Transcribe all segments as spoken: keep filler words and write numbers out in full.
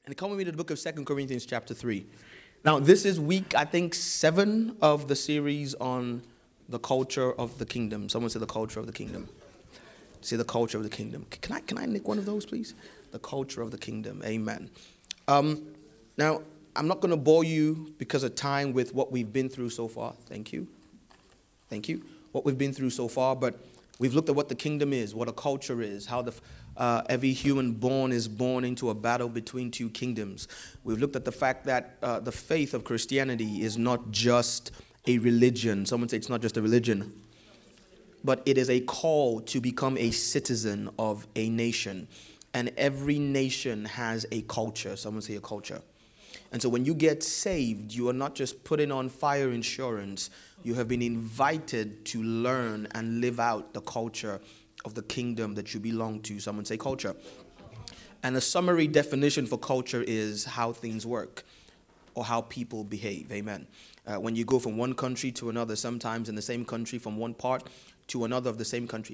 And come with me to the book of Second Corinthians chapter three. Now, this is week, I think, seven of the series on the culture of the kingdom. Someone say the culture of the kingdom. Say the culture of the kingdom. Can I can I nick one of those, please? The culture of the kingdom. Amen. Um, now, I'm not going to bore you because of time with what we've been through so far. Thank you. Thank you. What we've been through so far, but we've looked at what the kingdom is, what a culture is, how the uh, every human born is born into a battle between two kingdoms. We've looked at the fact that uh, the faith of Christianity is not just a religion. Someone say it's not just a religion, but it is a call to become a citizen of a nation. And every nation has a culture. Someone say a culture. And so when you get saved, you are not just putting on fire insurance. You have been invited to learn and live out the culture of the kingdom that you belong to. Someone say culture. And a summary definition for culture is how things work or how people behave. Amen. Uh, when you go from one country to another, sometimes in the same country, from one part to another of the same country.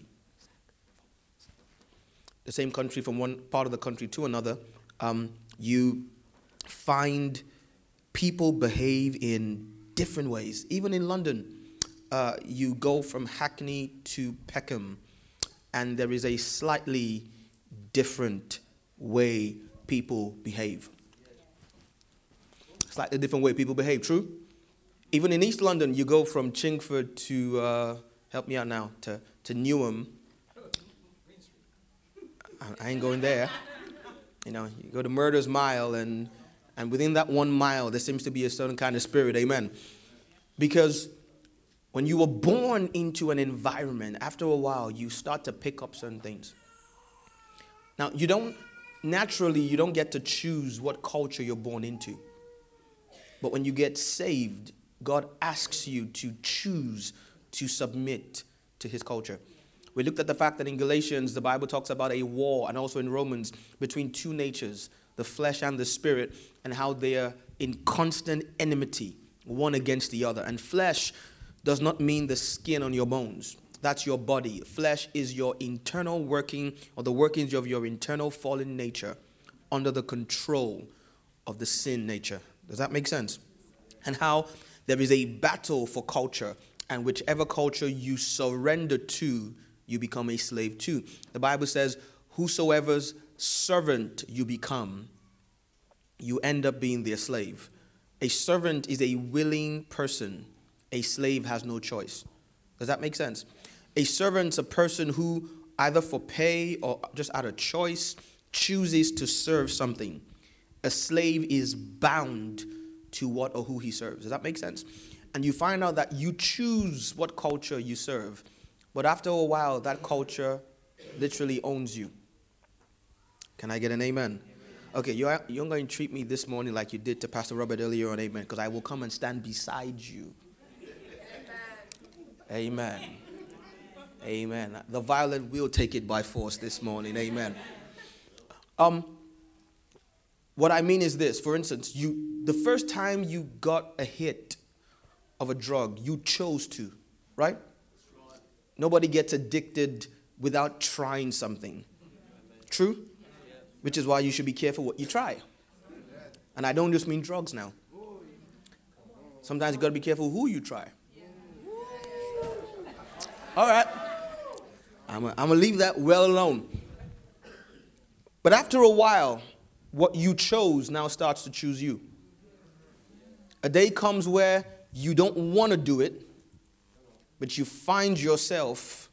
The same country from one part of the country to another, um, you find people behave in different ways. Even in London, uh, you go from Hackney to Peckham, and there is a slightly different way people behave. Slightly different way people behave, true? Even in East London, you go from Chingford to, uh, help me out now, to, to Newham. I ain't going there. You know, you go to Murder's Mile, and and within that one mile, there seems to be a certain kind of spirit. Amen. Because when you were born into an environment, after a while, you start to pick up certain things. Now, you don't, naturally, you don't get to choose what culture you're born into. But when you get saved, God asks you to choose to submit to his culture. We looked at the fact that in Galatians, the Bible talks about a war, and also in Romans, between two natures, the flesh and the spirit, and how they are in constant enmity, one against the other. And flesh does not mean the skin on your bones. That's your body. Flesh is your internal working, or the workings of your internal fallen nature under the control of the sin nature. Does that make sense? And how there is a battle for culture, and whichever culture you surrender to, you become a slave to. The Bible says, whosoever's servant you become, you end up being their slave. A servant is a willing person. A slave has no choice. Does that make sense? A servant's a person who, either for pay or just out of choice, chooses to serve something. A slave is bound to what or who he serves. Does that make sense? And you find out that you choose what culture you serve. But after a while, that culture literally owns you. Can I get an amen? Okay, you're, you're going to treat me this morning like you did to Pastor Robert earlier on, amen, because I will come and stand beside you. Amen. Amen. Amen. The violent will take it by force this morning, amen. Um, what I mean is this, for instance, you the first time you got a hit of a drug, you chose to, right? Nobody gets addicted without trying something. True? Which is why you should be careful what you try. And I don't just mean drugs now. Sometimes you got to be careful who you try. All right. I'm going to leave that well alone. But after a while, what you chose now starts to choose you. A day comes where you don't want to do it, but you find yourself,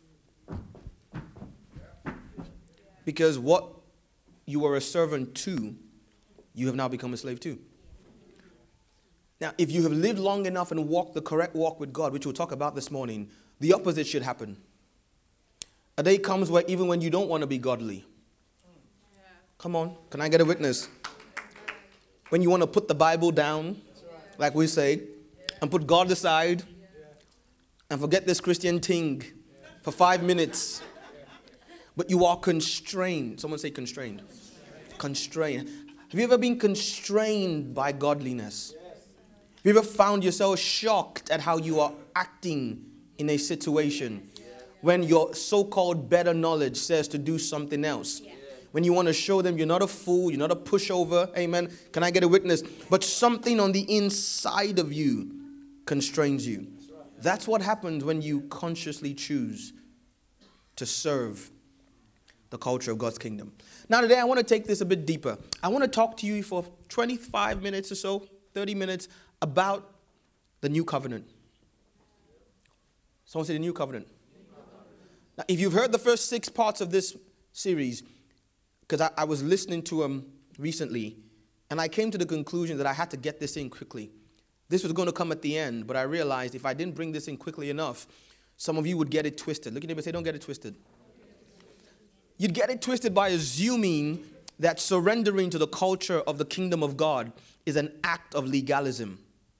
because what you were a servant to, you have now become a slave to. Now, if you have lived long enough and walked the correct walk with God, which we'll talk about this morning, the opposite should happen. A day comes where even when you don't want to be godly, come on, can I get a witness? When you want to put the Bible down, like we say, and put God aside, and forget this Christian thing for five minutes. But you are constrained. Someone say constrained. Constrained. Have you ever been constrained by godliness? Have you ever found yourself shocked at how you are acting in a situation when your so-called better knowledge says to do something else? when you want to show them you're not a fool, you're not a pushover, amen. Can I get a witness? But something on the inside of you constrains you. That's what happens when you consciously choose to serve the culture of God's kingdom. Now today I want to take this a bit deeper. I want to talk to you for twenty-five minutes or so, thirty minutes, about the new covenant. Someone say the new covenant. Now, if you've heard the first six parts of this series, because I, I was listening to them recently, and I came to the conclusion that I had to get this in quickly. This was going to come at the end, but I realized if I didn't bring this in quickly enough, some of you would get it twisted. Look at him and say, don't get it twisted. You'd get it twisted by assuming that surrendering to the culture of the kingdom of God is an act of legalism.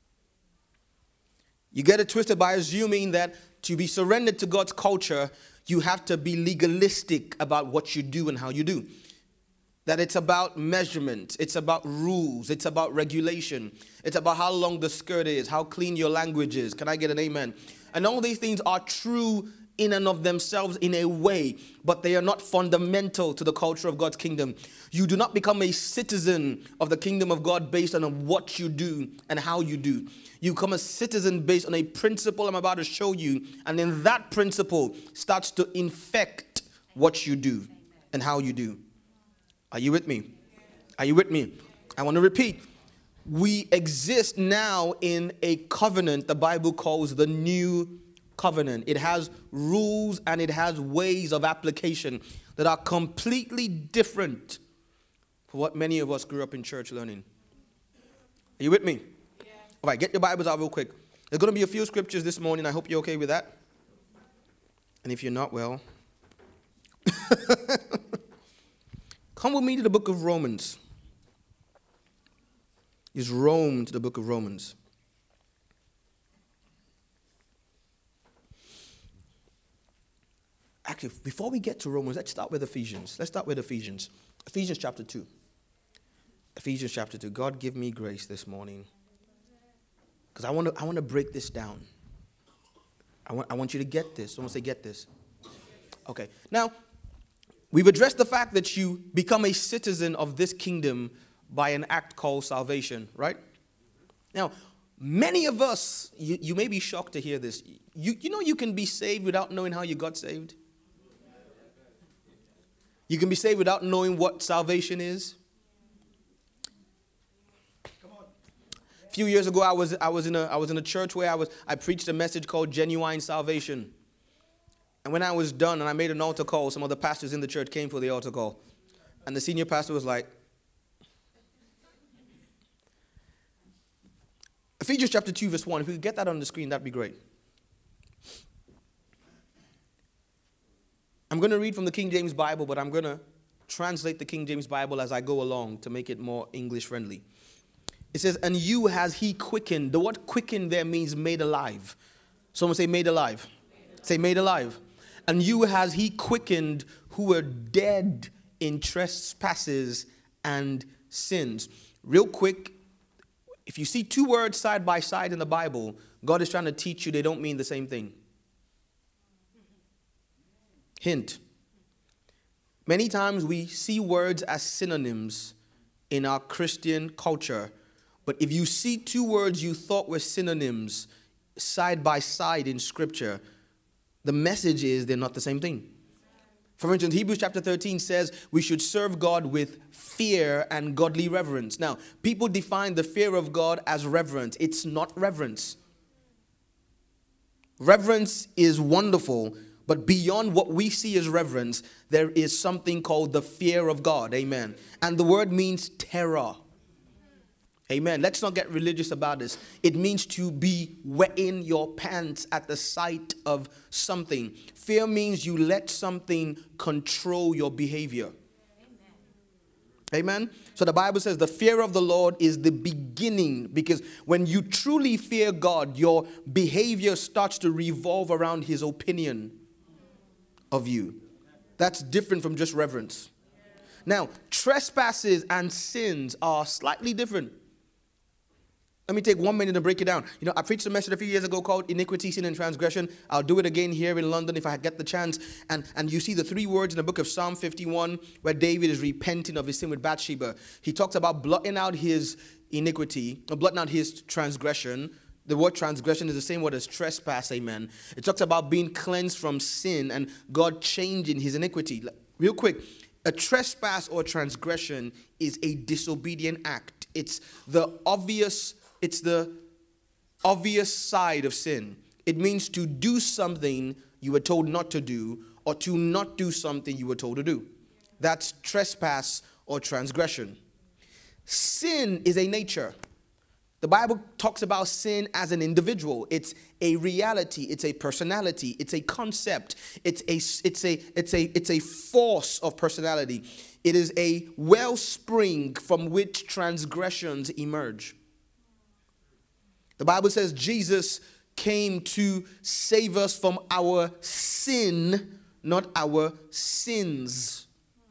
You get it twisted by assuming that to be surrendered to God's culture, you have to be legalistic about what you do and how you do. That it's about measurement, it's about rules, it's about regulation, it's about how long the skirt is, how clean your language is. Can I get an amen? And all these things are true in and of themselves in a way, but they are not fundamental to the culture of God's kingdom. You do not become a citizen of the kingdom of God based on what you do and how you do. You become a citizen based on a principle I'm about to show you, and then that principle starts to infect what you do and how you do. Are you with me? Are you with me? I want to repeat. We exist now in a covenant the Bible calls the new covenant. It has rules and it has ways of application that are completely different from what many of us grew up in church learning. Are you with me? Yeah. All right, get your Bibles out real quick. There's going to be a few scriptures this morning. I hope you're okay with that. And if you're not, well, come with me to the book of Romans. Is Rome to the book of Romans. Actually, before we get to Romans, let's start with Ephesians. Let's start with Ephesians. Ephesians chapter two. Ephesians chapter two. God, give me grace this morning. Because I want to I want to break this down. I want, I want you to get this. Someone say, get this. Okay. Now, we've addressed the fact that you become a citizen of this kingdom by an act called salvation, right? Now, many of us, you, you may be shocked to hear this. You, you know you can be saved without knowing how you got saved? You can be saved without knowing what salvation is? A few years ago, I was I was in a I was in a church where I was I preached a message called Genuine Salvation. And when I was done and I made an altar call, some of the pastors in the church came for the altar call. And the senior pastor was like, Ephesians chapter two, verse one. If we could get that on the screen, that'd be great. I'm going to read from the King James Bible, but I'm going to translate the King James Bible as I go along to make it more English friendly. It says, and you has he quickened. The word quickened there means made alive. Someone say made alive. Say made alive. And you has he quickened who were dead in trespasses and sins. Real quick, if you see two words side by side in the Bible, God is trying to teach you they don't mean the same thing. Hint. Many times we see words as synonyms in our Christian culture, but if you see two words you thought were synonyms side by side in Scripture, the message is they're not the same thing. For instance, Hebrews chapter thirteen says we should serve God with fear and godly reverence. Now, people define the fear of God as reverence. It's not reverence. Reverence is wonderful, but beyond what we see as reverence, there is something called the fear of God. Amen. And the word means terror. Amen. Let's not get religious about this. It means to be wetting your pants at the sight of something. Fear means you let something control your behavior. Amen. So the Bible says the fear of the Lord is the beginning, because when you truly fear God, your behavior starts to revolve around his opinion of you. That's different from just reverence. Now, trespasses and sins are slightly different. Let me take one minute and break it down. You know, I preached a message a few years ago called Iniquity, Sin, and Transgression. I'll do it again here in London if I get the chance. And, and you see the three words in the book of Psalm fifty-one where David is repenting of his sin with Bathsheba. He talks about blotting out his iniquity, or blotting out his transgression. The word transgression is the same word as trespass, amen. It talks about being cleansed from sin and God changing his iniquity. Real quick, a trespass or transgression is a disobedient act. It's the obvious, it's the obvious side of sin. It means to do something you were told not to do, or to not do something you were told to do. That's trespass or transgression. Sin is a nature. The Bible talks about sin as an individual. It's a reality. It's a personality. It's a concept. It's a, it's a, it's a, it's a force of personality. It is a wellspring from which transgressions emerge. The Bible says Jesus came to save us from our sin, not our sins.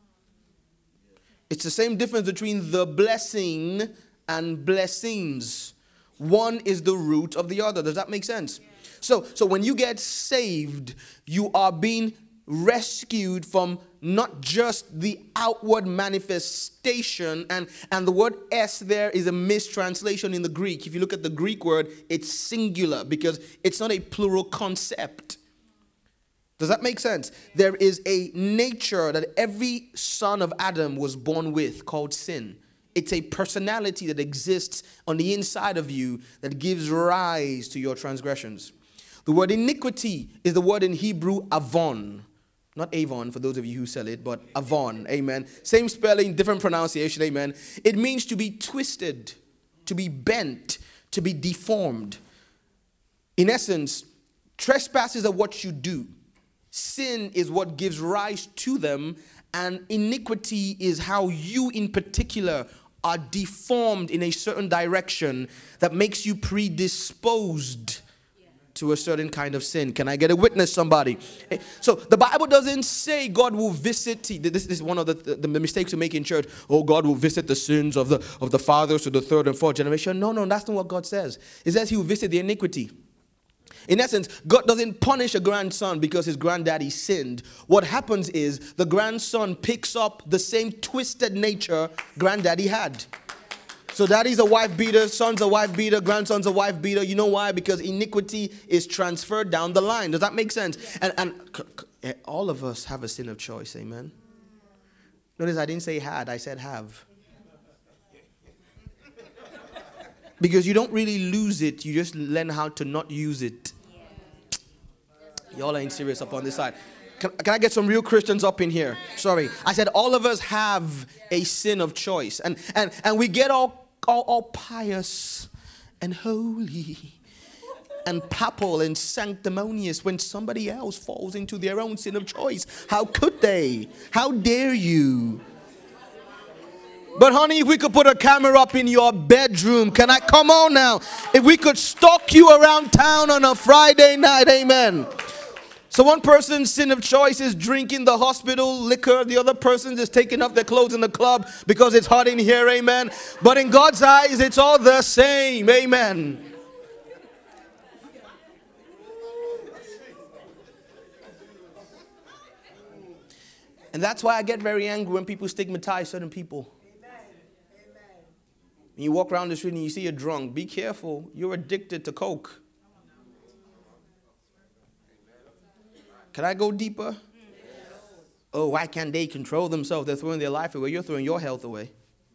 It's the same difference between the blessing and blessings. One is the root of the other. Does that make sense? So, so when you get saved, you are being rescued from not just the outward manifestation, and, and the word S there is a mistranslation in the Greek. If you look at the Greek word, it's singular because it's not a plural concept. Does that make sense? There is a nature that every son of Adam was born with called sin. It's a personality that exists on the inside of you that gives rise to your transgressions. The word iniquity is the word in Hebrew avon. Not Avon for those of you who sell it, but avon. Amen. Same spelling, different pronunciation. Amen. It means to be twisted, to be bent, to be deformed. In essence, trespasses are what you do. Sin is what gives rise to them, and iniquity is how you in particular are deformed in a certain direction that makes you predisposed to a certain kind of sin. Can I get a witness, somebody? So the Bible doesn't say God will visit. This is one of the, the, the mistakes we make in church. Oh, God will visit the sins of the, of the fathers to the third and fourth generation. No, no, that's not what God says. It says he will visit the iniquity. In essence, God doesn't punish a grandson because his granddaddy sinned. What happens is the grandson picks up the same twisted nature granddaddy had. So daddy's a wife beater, son's a wife beater, grandson's a wife beater. You know why? Because iniquity is transferred down the line. Does that make sense? And, and c- c- all of us have a sin of choice, amen? Notice I didn't say had, I said have. Because you don't really lose it, you just learn how to not use it. Y'all ain't serious up on this side. Can, can I get some real Christians up in here? Sorry. I said all of us have a sin of choice. And and, and we get all, all, all pious and holy and papal and sanctimonious when somebody else falls into their own sin of choice. How could they? How dare you? But honey, if we could put a camera up in your bedroom, can I come on now? If we could stalk you around town on a Friday night, amen. So one person's sin of choice is drinking the hospital liquor. The other person is taking off their clothes in the club because it's hot in here, amen. But in God's eyes, it's all the same, amen. And that's why I get very angry when people stigmatize certain people. When you walk around the street and you see a drunk, be careful. You're addicted to coke. Can I go deeper? Oh, why can't they control themselves? They're throwing their life away. You're throwing your health away.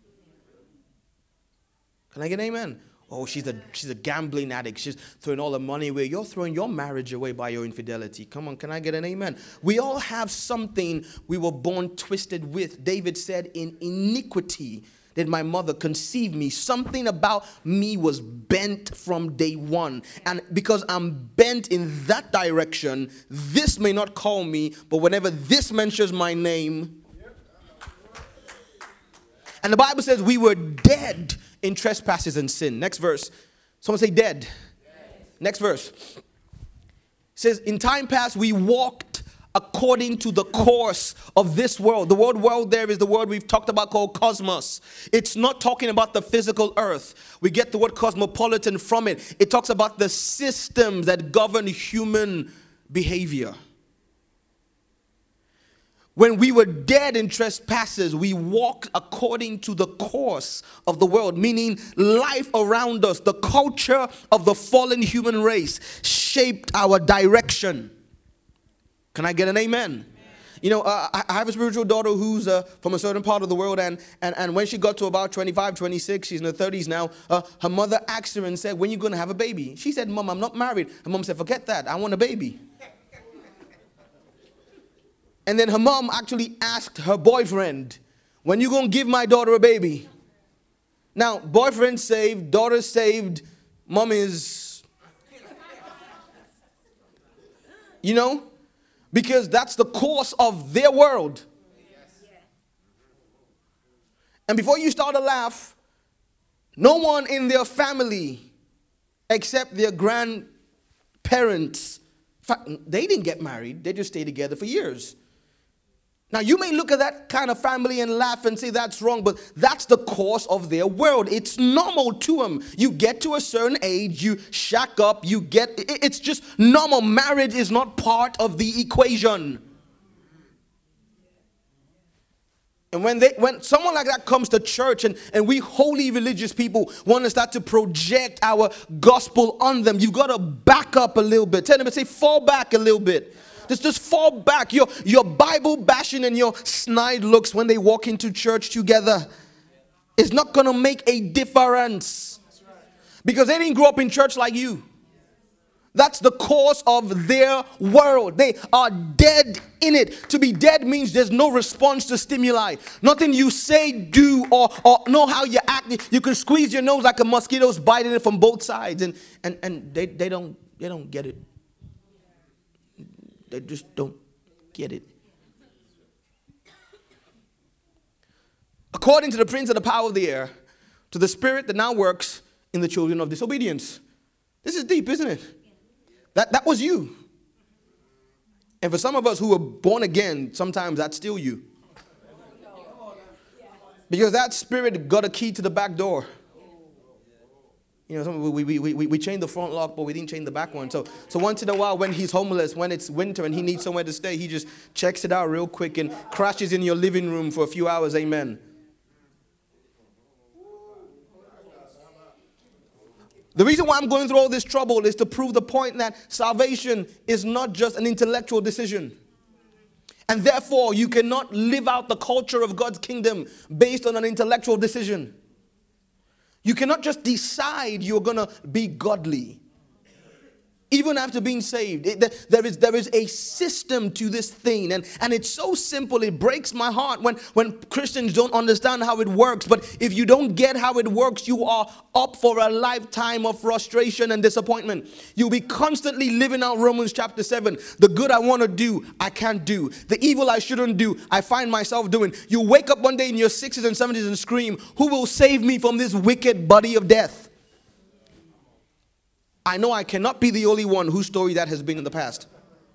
Can I get an amen? Oh, she's a she's a gambling addict. She's throwing all the money away. You're throwing your marriage away by your infidelity. Come on, can I get an amen? We all have something we were born twisted with. David said, in iniquity did my mother conceive me. Something about me was bent from day one. And because I'm bent in that direction, this may not call me, but whenever this mentions my name. And the Bible says we were dead in trespasses and sin. Next verse. Someone say dead. Yes. Next verse. It says, in time past we walked according to the course of this world. The word world there is the word we've talked about called cosmos. It's not talking about the physical earth. We get the word cosmopolitan from it. It talks about the systems that govern human behavior. When we were dead in trespasses, we walked according to the course of the world, meaning life around us, the culture of the fallen human race shaped our direction. Can I get an amen? Amen. You know, uh, I have a spiritual daughter who's uh, from a certain part of the world, and, and, and when she got to about twenty-five, twenty-six, she's in her thirties now, uh, her mother asked her and said, when are you going to have a baby? She said, Mom, I'm not married. Her mom said, forget that. I want a baby. And then her mom actually asked her boyfriend, when you going to give my daughter a baby? Now, boyfriend saved, daughter saved, mom is, you know, because that's the course of their world. And before you start to laugh, no one in their family except their grandparents, they didn't get married. They just stayed together for years. Now, you may look at that kind of family and laugh and say that's wrong, but that's the course of their world. It's normal to them. You get to a certain age, you shack up, you get, it's just normal. Marriage is not part of the equation. And when they, when someone like that comes to church and, and we holy religious people want to start to project our gospel on them, you've got to back up a little bit. Tell them and say, fall back a little bit. Just, just fall back. Your, your Bible bashing and your snide looks when they walk into church together is not going to make a difference. Because they didn't grow up in church like you. That's the course of their world. They are dead in it. To be dead means there's no response to stimuli. Nothing you say, do, or, or know how you act. You can squeeze your nose like a mosquito's biting it from both sides. And, and, and they, they, don't, they don't get it. They just don't get it. According to the prince of the power of the air, to the spirit that now works in the children of disobedience. This is deep, isn't it? That, that was you. And for some of us who were born again, sometimes that's still you. Because that spirit got a key to the back door. You know, we, we, we, we, we changed the front lock, but we didn't change the back one. So, so once in a while, when he's homeless, when it's winter and he needs somewhere to stay, he just checks it out real quick and crashes in your living room for a few hours. Amen. The reason why I'm going through all this trouble is to prove the point that salvation is not just an intellectual decision. And therefore, you cannot live out the culture of God's kingdom based on an intellectual decision. You cannot just decide you're going to be godly. Even after being saved, it, there is there is a system to this thing. And, and it's so simple, it breaks my heart when, when Christians don't understand how it works. But if you don't get how it works, you are up for a lifetime of frustration and disappointment. You'll be constantly living out Romans chapter seven. The good I want to do, I can't do. The evil I shouldn't do, I find myself doing. You wake up one day in your sixties and seventies and scream, who will save me from this wicked body of death? I know I cannot be the only one whose story that has been in the past.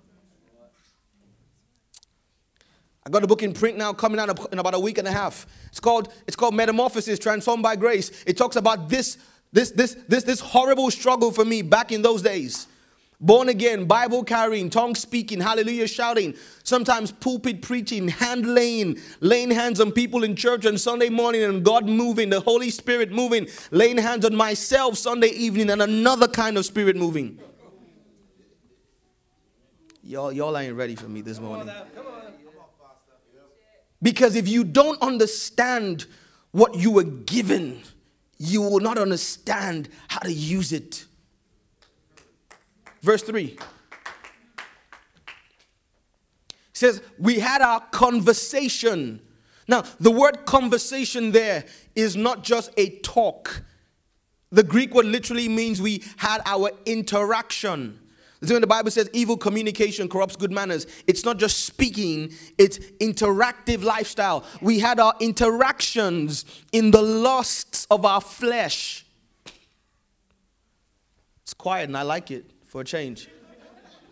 I got a book in print now coming out in about a week and a half. It's called it's called Metamorphosis, Transformed by Grace. It talks about this this this this this horrible struggle for me back in those days. Born again, Bible carrying, tongue speaking, hallelujah shouting, sometimes pulpit preaching, hand laying, laying hands on people in church on Sunday morning and God moving, the Holy Spirit moving, laying hands on myself Sunday evening and another kind of spirit moving. Y'all, y'all ain't ready for me this morning. Because if you don't understand what you were given, you will not understand how to use it. Verse three says, we had our conversation. Now, the word conversation there is not just a talk. The Greek word literally means we had our interaction. When the Bible says evil communication corrupts good manners, it's not just speaking, it's interactive lifestyle. We had our interactions in the lusts of our flesh. It's quiet and I like it. For a change.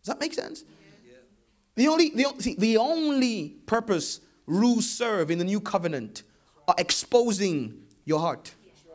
Does that make sense? The only, the, see, the only purpose rules serve in the new covenant are exposing your heart.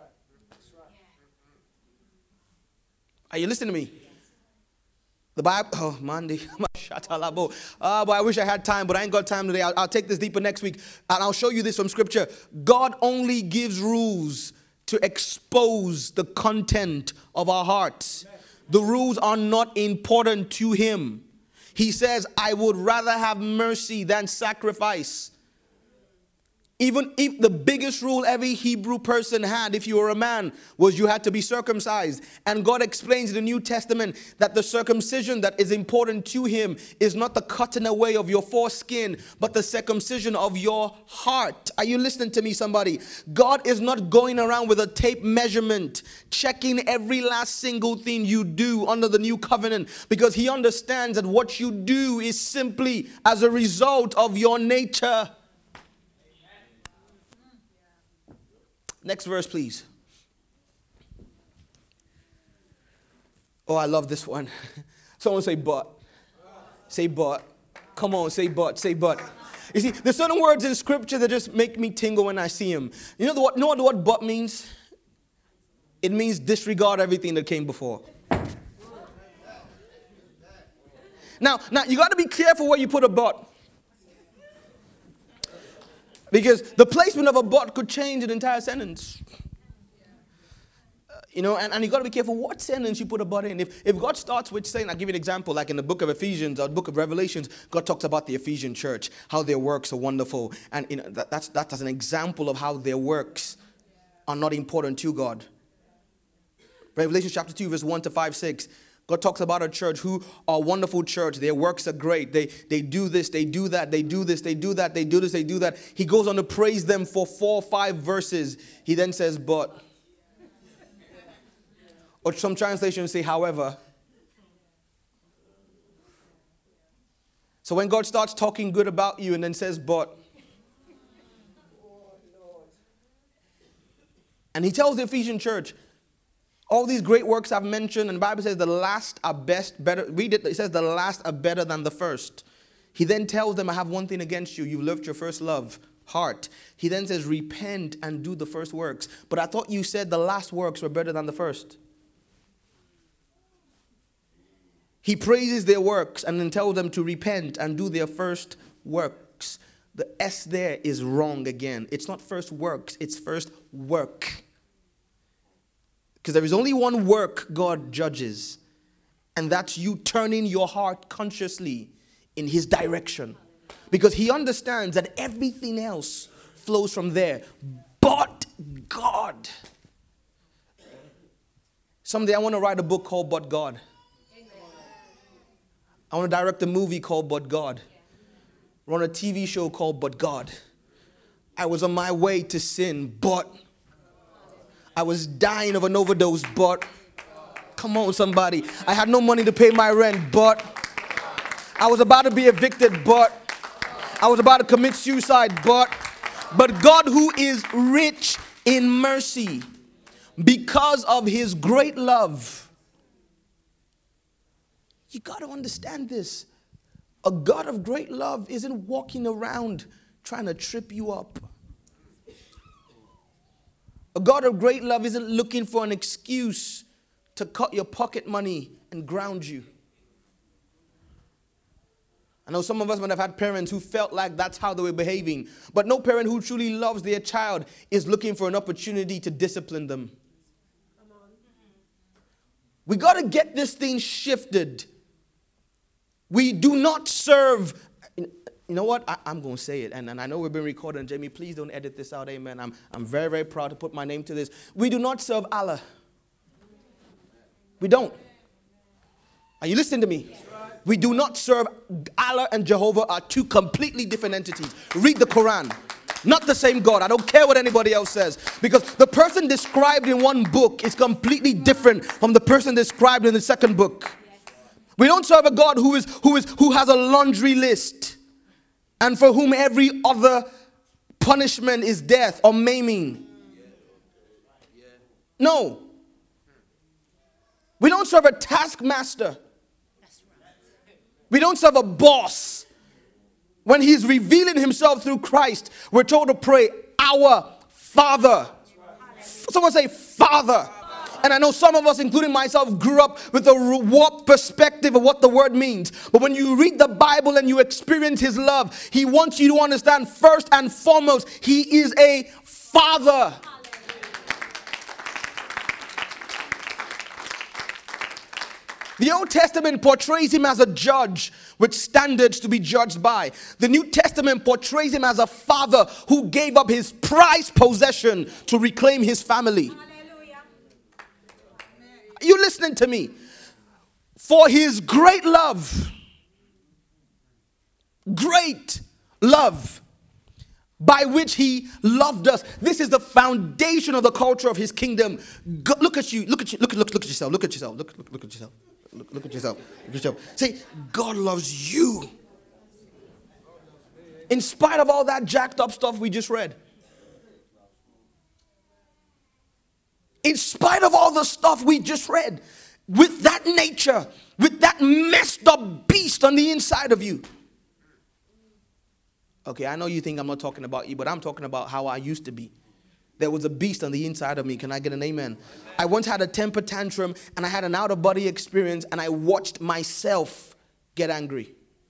Are you listening to me? The Bible, oh, Monday, ah, boy, I wish I had time, but I ain't got time today. I'll, I'll take this deeper next week, and I'll show you this from Scripture. God only gives rules to expose the content of our hearts. The rules are not important to Him. He says, I would rather have mercy than sacrifice. Even if the biggest rule every Hebrew person had, if you were a man, was you had to be circumcised. And God explains in the New Testament that the circumcision that is important to Him is not the cutting away of your foreskin, but the circumcision of your heart. Are you listening to me, somebody? God is not going around with a tape measurement, checking every last single thing you do under the new covenant, because He understands that what you do is simply as a result of your nature. Next verse, please. Oh, I love this one. Someone say but. Say but. Come on, say but. Say but. You see, there's certain words in Scripture that just make me tingle when I see them. You know the, what, know what the word but means? It means disregard everything that came before. Now, now you got to be careful where you put a but. Because the placement of a but could change an entire sentence. Uh, you know, and, and you got to be careful what sentence you put a but in. If, if God starts with saying, I'll give you an example, like in the book of Ephesians or the book of Revelations, God talks about the Ephesian church, how their works are wonderful. And you know, that, that's, that's an example of how their works are not important to God. Revelation chapter two, verse one to five, six. God talks about a church who are a wonderful church. Their works are great. They, they do this, they do that, they do this, they do that, they do this, they do that. He goes on to praise them for four or five verses. He then says, but. Or some translations say, however. So when God starts talking good about you and then says, but. And He tells the Ephesian church, all these great works I've mentioned, and the Bible says the last are best, better. Read it, it says the last are better than the first. He then tells them, I have one thing against you. You've left your first love, heart. He then says, repent and do the first works. But I thought you said the last works were better than the first. He praises their works and then tells them to repent and do their first works. The S there is wrong again. It's not first works, it's first work. Because there is only one work God judges, and that's you turning your heart consciously in His direction. Because He understands that everything else flows from there. But God. Someday I want to write a book called But God. I want to direct a movie called But God. Run a T V show called But God. I was on my way to sin, but I was dying of an overdose, but come on, somebody. I had no money to pay my rent, but I was about to be evicted, but I was about to commit suicide, but but God, who is rich in mercy, because of His great love. You got to understand this. A God of great love isn't walking around trying to trip you up. A God of great love isn't looking for an excuse to cut your pocket money and ground you. I know some of us might have had parents who felt like that's how they were behaving. But no parent who truly loves their child is looking for an opportunity to discipline them. We got to get this thing shifted. We do not serve. You know what? I, I'm going to say it. And, and I know we've been recording. And Jamie, please don't edit this out. Amen. I'm, I'm very, very proud to put my name to this. We do not serve Allah. We don't. Are you listening to me? We do not serve Allah, and Jehovah are two completely different entities. Read the Quran. Not the same God. I don't care what anybody else says. Because the person described in one book is completely different from the person described in the second book. We don't serve a God who is who is who has a laundry list, and for whom every other punishment is death or maiming. No. We don't serve a taskmaster. We don't serve a boss. When he's revealing himself through Christ, we're told to pray, our Father. Someone say, Father. And I know some of us, including myself, grew up with a warped perspective of what the word means. But when you read the Bible and you experience his love, he wants you to understand first and foremost, he is a father. The Old Testament portrays him as a judge with standards to be judged by. The New Testament portrays him as a father who gave up his prized possession to reclaim his family. Hallelujah. Are you listening to me? For his great love, great love, by which he loved us. This is the foundation of the culture of his kingdom. Go, look at you, look at you, look, look, look at yourself, look at yourself, look, look, look at yourself. Look, look at yourself. Look at yourself. Say, God loves you. In spite of all that jacked up stuff we just read. In spite of all the stuff we just read. With that nature. With that messed up beast on the inside of you. Okay, I know you think I'm not talking about you, but I'm talking about how I used to be. There was a beast on the inside of me. Can I get an amen? I once had a temper tantrum and I had an out-of-body experience and I watched myself get angry.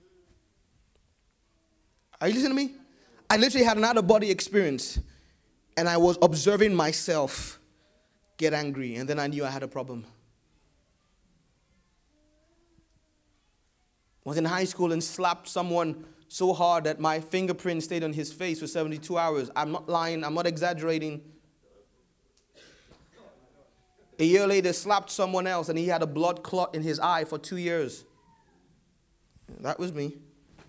Are you listening to me? I literally had an out-of-body experience and I was observing myself get angry, and then I knew I had a problem. I was in high school and slapped someone so hard that my fingerprint stayed on his face for seventy-two hours. I'm not lying. I'm not exaggerating. A year later, slapped someone else and he had a blood clot in his eye for two years. That was me.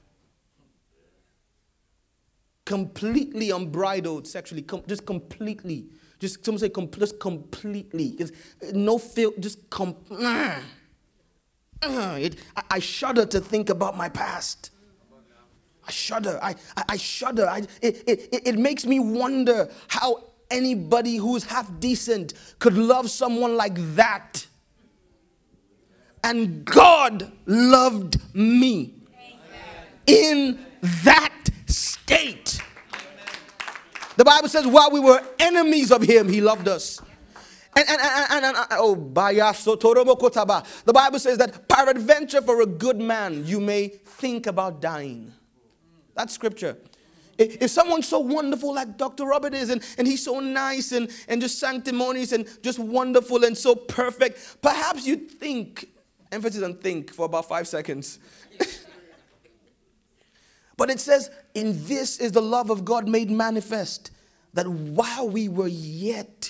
Completely unbridled sexually. Com- just completely. Just someone say com- just completely. Just, no feel. Just com- uh, uh, it, I, I shudder to think about my past. I shudder. I, I, I shudder. I, it, it, it makes me wonder how anybody who's half decent could love someone like that. And God loved me in that state. The Bible says while we were enemies of him, he loved us. And, and, and, and, and oh, the Bible says that peradventure for a good man, you may think about dying. That's scripture. If, if someone's so wonderful like Doctor Robert is, and, and he's so nice and, and just sanctimonious and just wonderful and so perfect, perhaps you think, emphasis on think for about five seconds. But it says, in this is the love of God made manifest, that while we were yet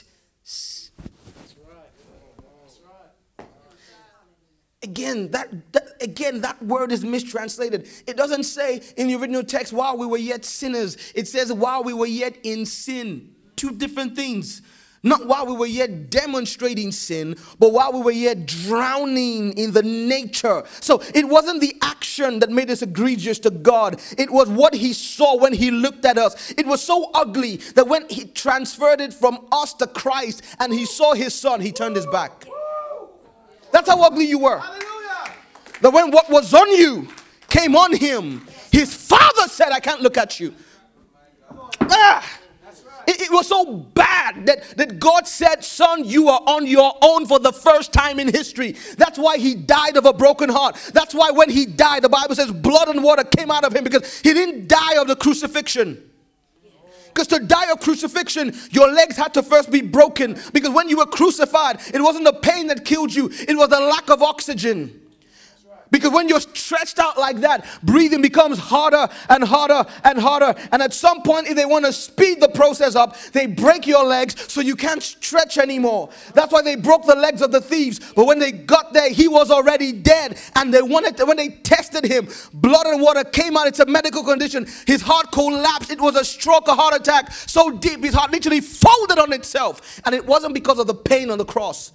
Again, that, that again, that word is mistranslated. It doesn't say in the original text, while we were yet sinners. It says, while we were yet in sin. Two different things. Not while we were yet demonstrating sin, but while we were yet drowning in the nature. So it wasn't the action that made us egregious to God. It was what he saw when he looked at us. It was so ugly that when he transferred it from us to Christ and he saw his son, he turned his back. That's how ugly you were. Hallelujah. That when what was on you came on him, his father said, I can't look at you. Ah, it, it was so bad that, that God said, son, you are on your own for the first time in history. That's why he died of a broken heart. That's why when he died, the Bible says blood and water came out of him, because he didn't die of the crucifixion. Because to die of crucifixion, your legs had to first be broken. Because when you were crucified, it wasn't the pain that killed you. It was the lack of oxygen. Because when you're stretched out like that, breathing becomes harder and harder and harder. And at some point, if they want to speed the process up, they break your legs so you can't stretch anymore. That's why they broke the legs of the thieves. But when they got there, he was already dead. And they wanted to, when they tested him, blood and water came out. It's a medical condition. His heart collapsed. It was a stroke, a heart attack. So deep, his heart literally folded on itself. And it wasn't because of the pain on the cross.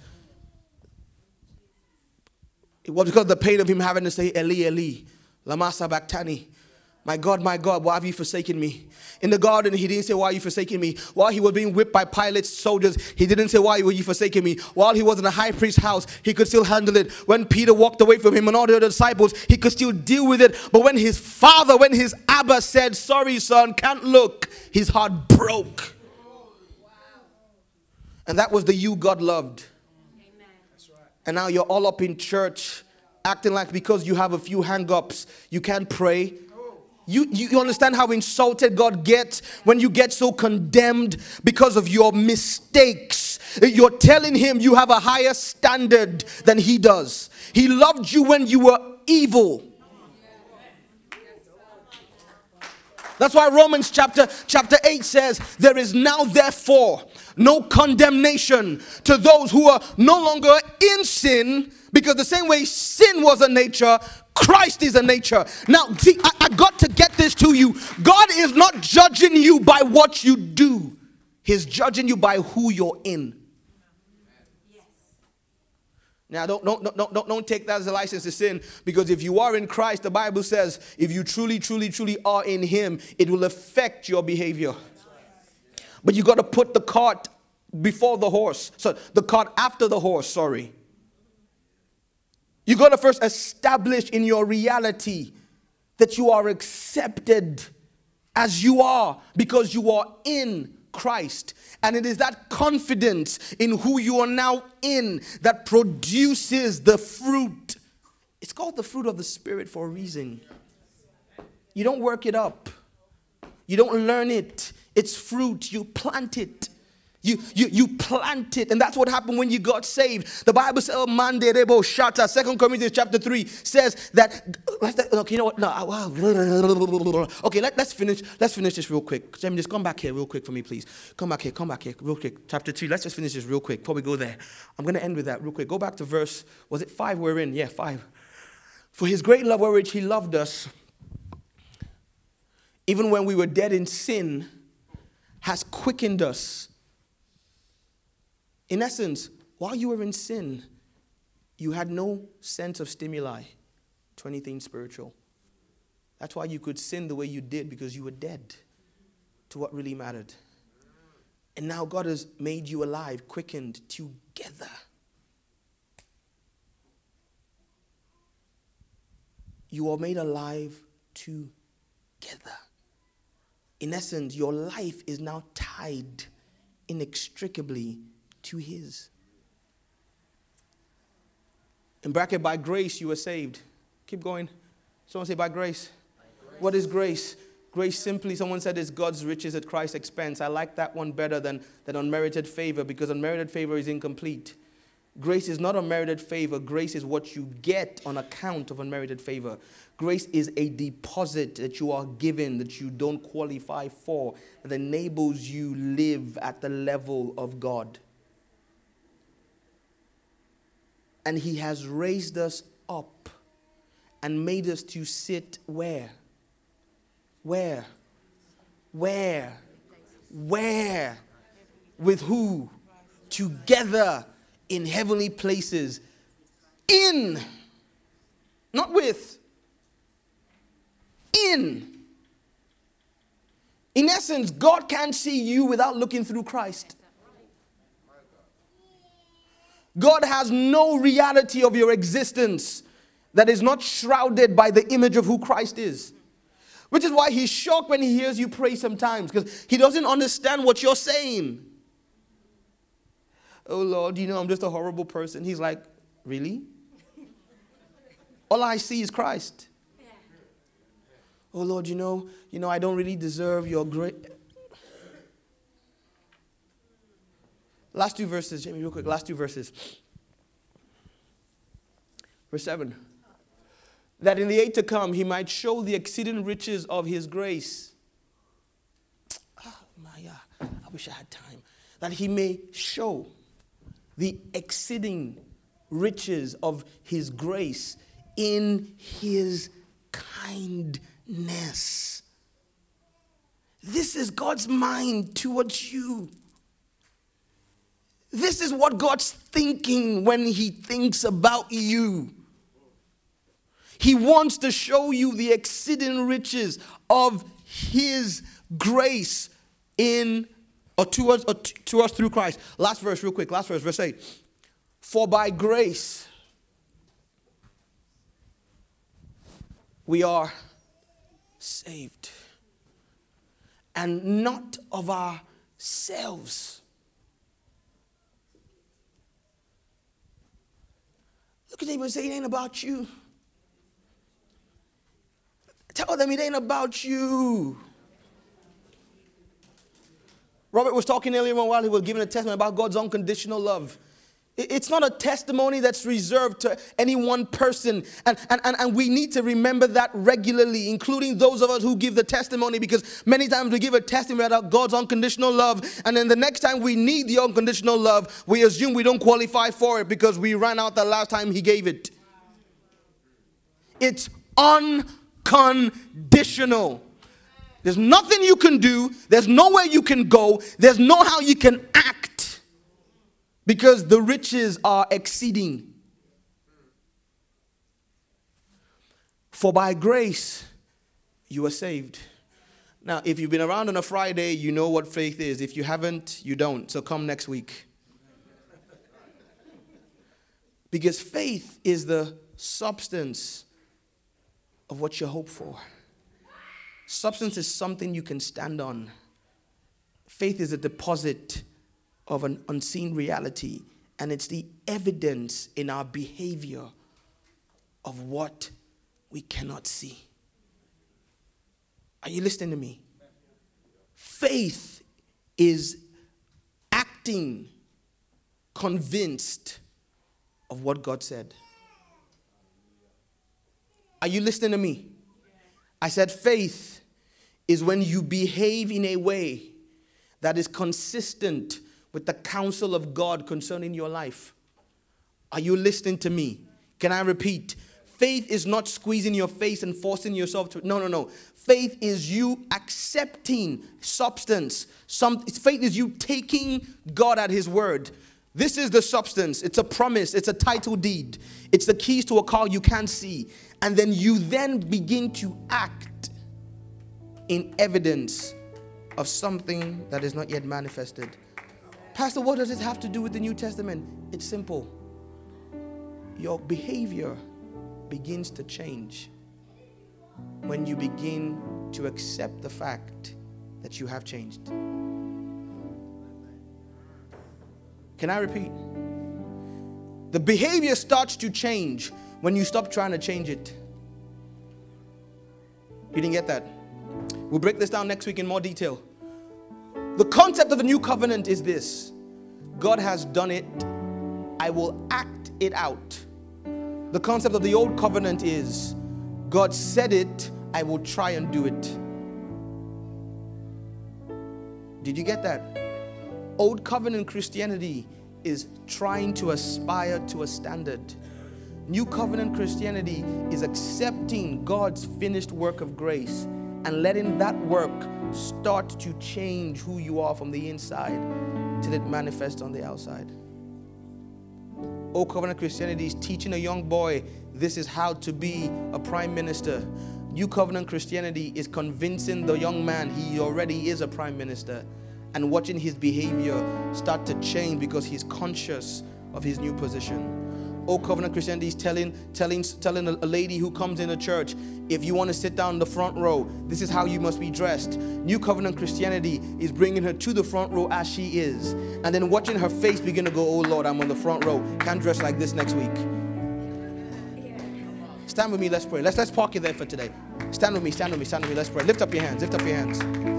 It was because of the pain of him having to say, Eli, Eli, lama sabachthani. My God, my God, why have you forsaken me? In the garden, he didn't say, why are you forsaking me? While he was being whipped by Pilate's soldiers, he didn't say, why were you forsaking me? While he was in the high priest's house, he could still handle it. When Peter walked away from him and all the other disciples, he could still deal with it. But when his father, when his Abba said, sorry, son, can't look, his heart broke. And that was the you God loved. Amen. And now you're all up in church, acting like because you have a few hang-ups, you can't pray. You, you understand how insulted God gets when you get so condemned because of your mistakes. You're telling him you have a higher standard than he does. He loved you when you were evil. That's why Romans chapter, chapter eight says, there is now therefore no condemnation to those who are no longer in sin, because the same way sin was a nature, Christ is a nature. Now, see, I, I got to get this to you. God is not judging you by what you do. He's judging you by who you're in. Now, don't, don't, don't, don't, don't take that as a license to sin, because if you are in Christ, the Bible says, if you truly, truly, truly are in him, it will affect your behavior. But you got to put the cart before the horse. So the cart after the horse, sorry. You got to first establish in your reality that you are accepted as you are because you are in Christ. And it is that confidence in who you are now in that produces the fruit. It's called the fruit of the Spirit for a reason. You don't work it up. You don't learn it. It's fruit. You plant it. You, you, you plant it. And that's what happened when you got saved. The Bible says, oh, man, shata. Second Corinthians chapter three says that, okay, you know what? No, wow. Okay, let, let's finish. Let's finish this real quick. Jamie, just come back here real quick for me, please. Come back here. Come back here real quick. Chapter three. Let's just finish this real quick before we go there. I'm going to end with that real quick. Go back to verse, was it five we're in? Yeah, five. For his great love wherewith he loved us, even when we were dead in sin, has quickened us. In essence, while you were in sin, you had no sense of stimuli to anything spiritual. That's why you could sin the way you did, because you were dead to what really mattered. And now God has made you alive, quickened together. You are made alive together. In essence, your life is now tied inextricably to his. In bracket, by grace you were saved. Keep going. Someone say, by grace. By grace. What is grace? Grace simply, someone said, is God's riches at Christ's expense. I like that one better than, than unmerited favor, because unmerited favor is incomplete. Grace is not unmerited favor. Grace is what you get on account of unmerited favor. Grace is a deposit that you are given that you don't qualify for, that enables you live at the level of God. And he has raised us up and made us to sit where? Where? Where? Where? With who? Together in heavenly places. In. Not with. In. In essence, God can't see you without looking through Christ. God has no reality of your existence that is not shrouded by the image of who Christ is. Which is why he's shocked when he hears you pray sometimes, because he doesn't understand what you're saying. Oh Lord, you know I'm just a horrible person. He's like, really? All I see is Christ. Oh Lord, you know, you know I don't really deserve your great. Last two verses, Jamie, real quick. Last two verses. Verse seven. That in the age to come he might show the exceeding riches of his grace. Oh, my, yeah. I wish I had time. That he may show the exceeding riches of his grace in his kindness. This is God's mind towards you. This is what God's thinking when he thinks about you. He wants to show you the exceeding riches of his grace in or to us, or to us through Christ. Last verse, real quick. Last verse, verse eight. For by grace we are saved, and not of ourselves. Look at them and say, it ain't about you. Tell them it ain't about you. Robert was talking earlier on while he was giving a testimony about God's unconditional love. It's not a testimony that's reserved to any one person. And, and, and, and we need to remember that regularly, including those of us who give the testimony, because many times we give a testimony about God's unconditional love. And then the next time we need the unconditional love, we assume we don't qualify for it because we ran out the last time he gave it. It's unconditional. There's nothing you can do. There's nowhere you can go. There's no how you can act. Because the riches are exceeding. For by grace you are saved. Now, if you've been around on a Friday, you know what faith is. If you haven't, you don't. So come next week. Because faith is the substance of what you hope for. Substance is something you can stand on. Faith is a deposit of an unseen reality, and it's the evidence in our behavior of what we cannot see. Are you listening to me? Faith is acting convinced of what God said. Are you listening to me? I said faith is when you behave in a way that is consistent with the counsel of God concerning your life. Are you listening to me? Can I repeat? Faith is not squeezing your face and forcing yourself to. No, no, no. Faith is you accepting substance. Some, faith is you taking God at his word. This is the substance. It's a promise. It's a title deed. It's the keys to a car you can't see. And then you then begin to act in evidence of something that is not yet manifested. Pastor, what does this have to do with the New Testament? It's simple. Your behavior begins to change when you begin to accept the fact that you have changed. Can I repeat? The behavior starts to change when you stop trying to change it. You didn't get that? We'll break this down next week in more detail. The concept of the new covenant is this. God has done it. I will act it out. The concept of the old covenant is God said it. I will try and do it. Did you get that? Old covenant Christianity is trying to aspire to a standard. New covenant Christianity is accepting God's finished work of grace and letting that work start to change who you are from the inside till it manifests on the outside. Old covenant Christianity is teaching a young boy this is how to be a prime minister. New covenant Christianity is convincing the young man he already is a prime minister and watching his behavior start to change because he's conscious of his new position. Old covenant Christianity is telling, telling, telling a lady who comes in a church, if you want to sit down in the front row, this is how you must be dressed. New covenant Christianity is bringing her to the front row as she is, and then watching her face begin to go, oh Lord, I'm on the front row. Can't dress like this next week. Stand with me, let's pray. Let's, let's park it there for today. Stand with me, stand with me, stand with me, let's pray. Lift up your hands, lift up your hands.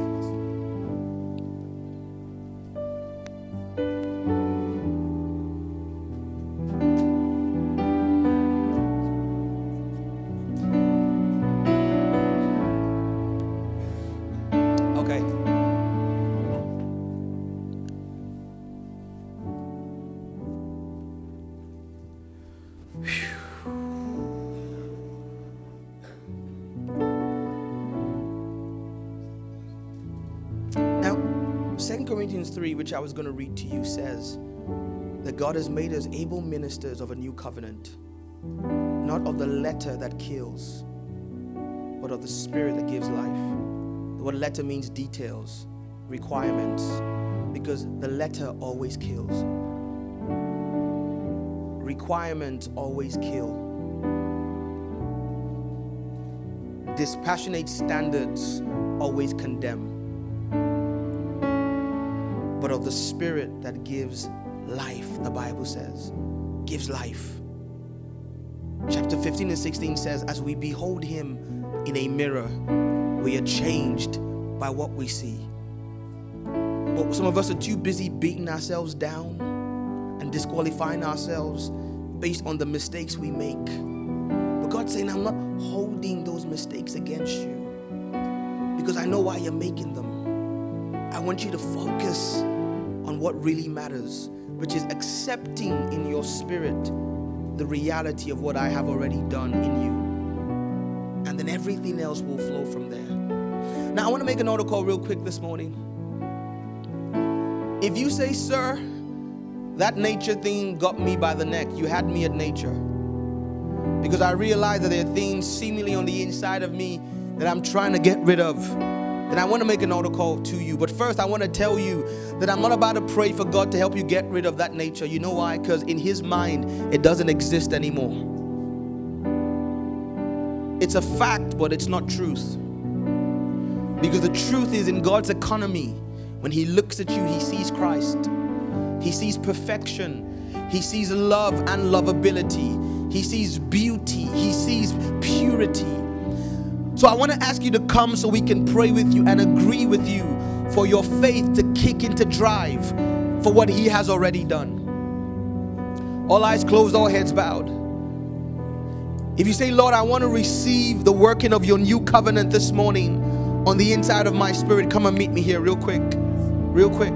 Second Corinthians three, which I was going to read to you, says that God has made us able ministers of a new covenant. not of the letter that kills, but of the spirit that gives life. The word letter means details, requirements, because the letter always kills. Requirements always kill. Dispassionate standards always condemn. But of the spirit that gives life, the Bible says, gives life. Chapter fifteen and sixteen says, as we behold him in a mirror, we are changed by what we see. But some of us are too busy beating ourselves down and disqualifying ourselves based on the mistakes we make. But God's saying, I'm not holding those mistakes against you because I know why you're making them. I want you to focus on what really matters, which is accepting in your spirit the reality of what I have already done in you. And then everything else will flow from there. Now, I want to make an altar call real quick this morning. If you say, sir, that nature thing got me by the neck. You had me at nature. Because I realize that there are things seemingly on the inside of me that I'm trying to get rid of. And I want to make an altar call to you. But first, I want to tell you that I'm not about to pray for God to help you get rid of that nature. You know why? Because in his mind, it doesn't exist anymore. It's a fact, but it's not truth. Because the truth is, in God's economy, when he looks at you, he sees Christ. He sees perfection. He sees love and lovability. He sees beauty. He sees purity. So I want to ask you to come so we can pray with you and agree with you for your faith to kick into drive for what he has already done. All eyes closed, all heads bowed. If you say, Lord, I want to receive the working of your new covenant this morning on the inside of my spirit, come and meet me here real quick. Real quick.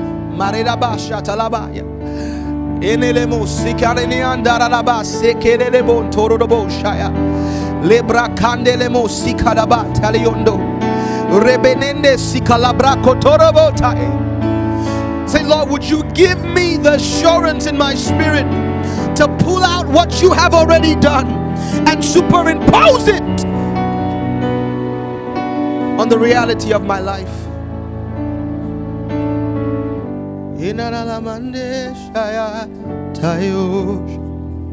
Lebra candelemo sikadaba taliondo rebenende sikalabra kotorobotae. Say, Lord, would you give me the assurance in my spirit to pull out what you have already done and superimpose it on the reality of my life. Inaralamande shaya tayo.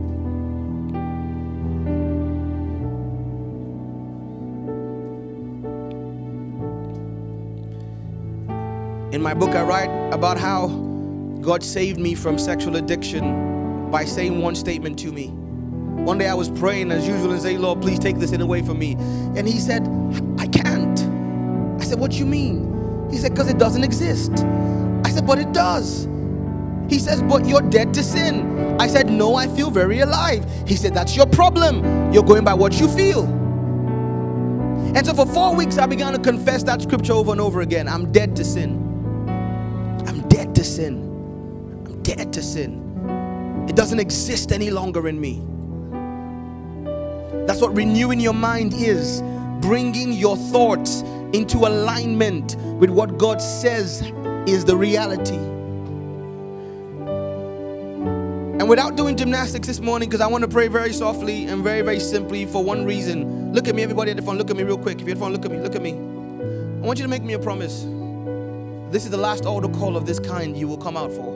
In my book, I write about how God saved me from sexual addiction by saying one statement to me. One day I was praying as usual and saying, Lord, please take this sin away from me. And he said, I can't. I said, what do you mean? He said, because it doesn't exist. I said, but it does. He says, but you're dead to sin. I said, no, I feel very alive. He said, that's your problem. You're going by what you feel. And so for four weeks, I began to confess that scripture over and over again. I'm dead to sin. I'm dead to sin. I'm dead to sin. It doesn't exist any longer in me. That's what renewing your mind is. Bringing your thoughts into alignment with what God says is the reality. And without doing gymnastics this morning, because I want to pray very softly and very, very simply for one reason. Look at me, everybody at the phone. Look at me real quick. If you're at the phone, look at me. Look at me. I want you to make me a promise. This is the last altar call of this kind you will come out for.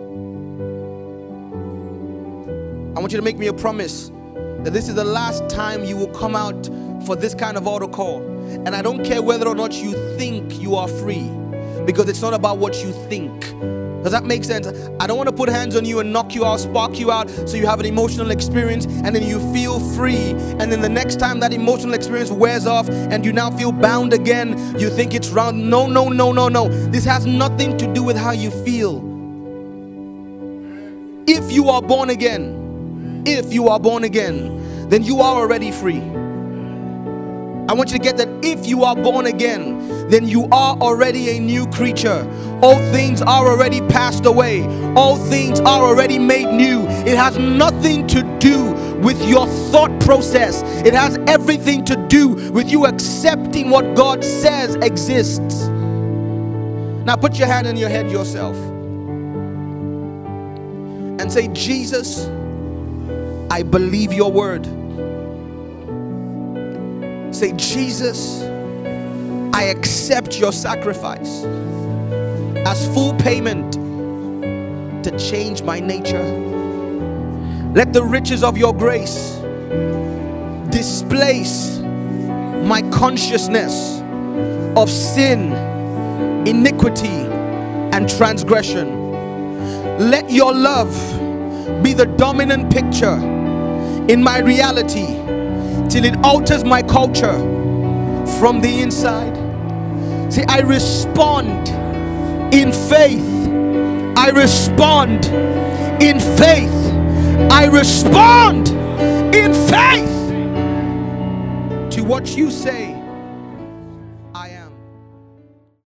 I want you to make me a promise that this is the last time you will come out for this kind of altar call. And I don't care whether or not you think you are free, because it's not about what you think. Does that make sense? I don't want to put hands on you and knock you out, spark you out, so you have an emotional experience and then you feel free. And then the next time that emotional experience wears off and you now feel bound again, you think it's wrong. No, no, no, no, no. This has nothing to do with how you feel. If you are born again, if you are born again, then you are already free. I want you to get that. If you are born again, then you are already a new creature. All things are already passed away. All things are already made new. It has nothing to do with your thought process. It has everything to do with you accepting what God says exists. Now put your hand on your head yourself and say, Jesus, I believe your word. Say, Jesus, I accept your sacrifice as full payment to change my nature. Let the riches of your grace displace my consciousness of sin, iniquity, and transgression. Let your love be the dominant picture in my reality till it alters my culture from the inside. See, I respond in faith. I respond in faith. I respond in faith to what you say